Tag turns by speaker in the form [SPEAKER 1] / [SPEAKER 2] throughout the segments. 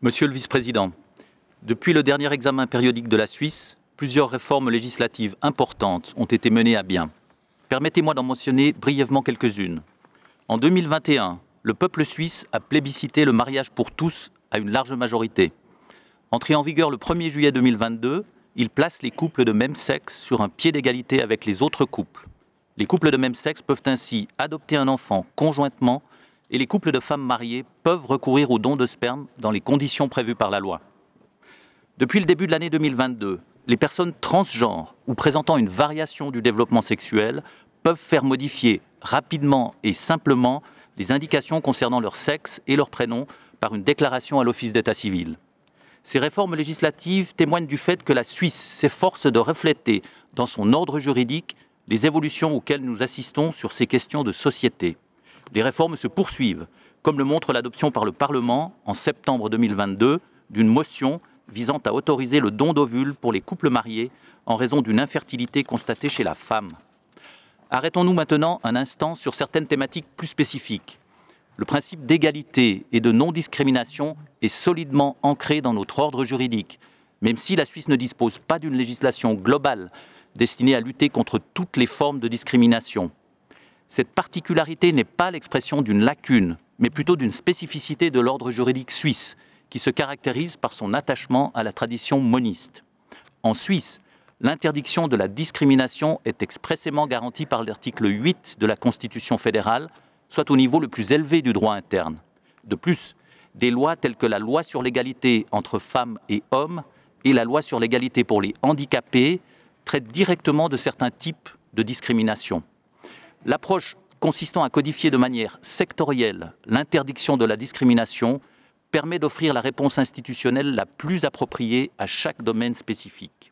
[SPEAKER 1] Monsieur le vice-président, depuis le dernier examen périodique de la Suisse, plusieurs réformes législatives importantes ont été menées à bien. Permettez-moi d'en mentionner brièvement quelques-unes. En 2021, le peuple suisse a plébiscité le mariage pour tous à une large majorité. Entré en vigueur le 1er juillet 2022, il place les couples de même sexe sur un pied d'égalité avec les autres couples. Les couples de même sexe peuvent ainsi adopter un enfant conjointement et les couples de femmes mariées peuvent recourir au don de sperme dans les conditions prévues par la loi. Depuis le début de l'année 2022, les personnes transgenres ou présentant une variation du développement sexuel peuvent faire modifier rapidement et simplement les indications concernant leur sexe et leur prénom par une déclaration à l'office d'état civil. Ces réformes législatives témoignent du fait que la Suisse s'efforce de refléter dans son ordre juridique les évolutions auxquelles nous assistons sur ces questions de société. Les réformes se poursuivent, comme le montre l'adoption par le Parlement en septembre 2022 d'une motion visant à autoriser le don d'ovules pour les couples mariés en raison d'une infertilité constatée chez la femme. Arrêtons-nous maintenant un instant sur certaines thématiques plus spécifiques. Le principe d'égalité et de non-discrimination est solidement ancré dans notre ordre juridique, même si la Suisse ne dispose pas d'une législation globale destinée à lutter contre toutes les formes de discrimination. Cette particularité n'est pas l'expression d'une lacune, mais plutôt d'une spécificité de l'ordre juridique suisse, qui se caractérise par son attachement à la tradition moniste. En Suisse, l'interdiction de la discrimination est expressément garantie par l'article 8 de la Constitution fédérale, soit au niveau le plus élevé du droit interne. De plus, des lois telles que la loi sur l'égalité entre femmes et hommes et la loi sur l'égalité pour les handicapés traitent directement de certains types de discrimination. L'approche consistant à codifier de manière sectorielle l'interdiction de la discrimination permet d'offrir la réponse institutionnelle la plus appropriée à chaque domaine spécifique.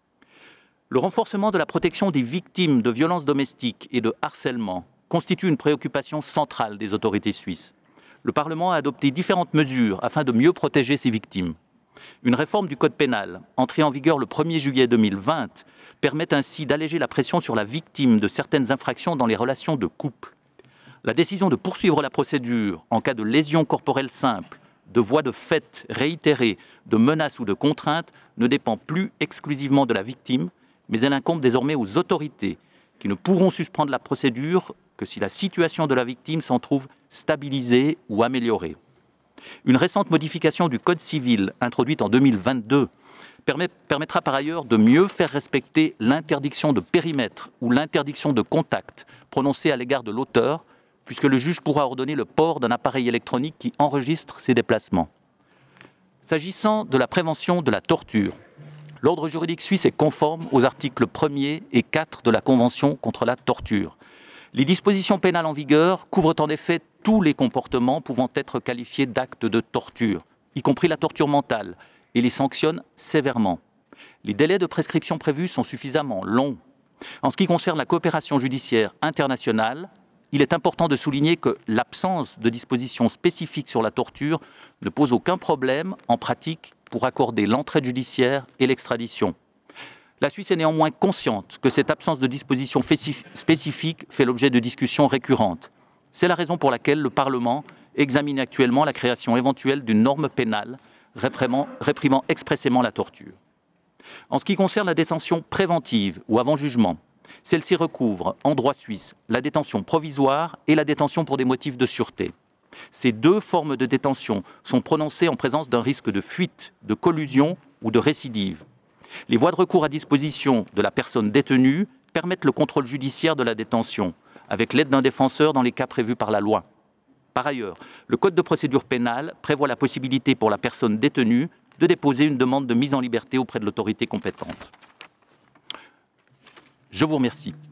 [SPEAKER 1] Le renforcement de la protection des victimes de violences domestiques et de harcèlement constitue une préoccupation centrale des autorités suisses. Le Parlement a adopté différentes mesures afin de mieux protéger ces victimes. Une réforme du Code pénal, entrée en vigueur le 1er juillet 2020, permet ainsi d'alléger la pression sur la victime de certaines infractions dans les relations de couple. La décision de poursuivre la procédure en cas de lésion corporelle simple, de voies de fait réitérées, de menaces ou de contraintes ne dépend plus exclusivement de la victime, mais elle incombe désormais aux autorités qui ne pourront suspendre la procédure que si la situation de la victime s'en trouve stabilisée ou améliorée. Une récente modification du Code civil, introduite en 2022, permettra par ailleurs de mieux faire respecter l'interdiction de périmètre ou l'interdiction de contact prononcée à l'égard de l'auteur, puisque le juge pourra ordonner le port d'un appareil électronique qui enregistre ses déplacements. S'agissant de la prévention de la torture, l'ordre juridique suisse est conforme aux articles 1er et 4 de la Convention contre la torture. Les dispositions pénales en vigueur couvrent en effet tous les comportements pouvant être qualifiés d'actes de torture, y compris la torture mentale, et les sanctionnent sévèrement. Les délais de prescription prévus sont suffisamment longs. En ce qui concerne la coopération judiciaire internationale, il est important de souligner que l'absence de dispositions spécifiques sur la torture ne pose aucun problème en pratique pour accorder l'entraide judiciaire et l'extradition. La Suisse est néanmoins consciente que cette absence de dispositions spécifiques fait l'objet de discussions récurrentes. C'est la raison pour laquelle le Parlement examine actuellement la création éventuelle d'une norme pénale réprimant expressément la torture. En ce qui concerne la détention préventive ou avant jugement, celle-ci recouvre, en droit suisse, la détention provisoire et la détention pour des motifs de sûreté. Ces deux formes de détention sont prononcées en présence d'un risque de fuite, de collusion ou de récidive. Les voies de recours à disposition de la personne détenue permettent le contrôle judiciaire de la détention, avec l'aide d'un défenseur dans les cas prévus par la loi. Par ailleurs, le Code de procédure pénale prévoit la possibilité pour la personne détenue de déposer une demande de mise en liberté auprès de l'autorité compétente. Je vous remercie.